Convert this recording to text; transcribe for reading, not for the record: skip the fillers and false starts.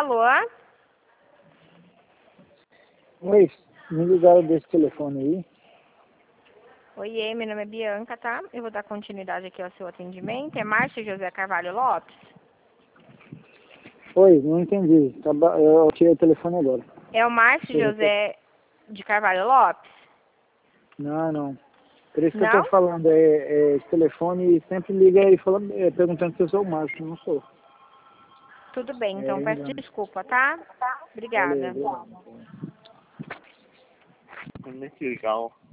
Alô? Oi, me ligaram desse telefone aí. Oiê, meu nome é Bianca, tá? Eu vou dar continuidade aqui ao seu atendimento. É Márcio José Carvalho Lopes? Oi, não entendi. Eu tirei o telefone agora. É o Márcio José de Carvalho Lopes? Não. Por isso que eu tô Não? falando, esse telefone sempre liga e fala, perguntando se eu sou o Márcio, não sou. Tudo bem, então peço Engano. desculpa, tá? Valeu, Obrigada. obrigado. Muito legal.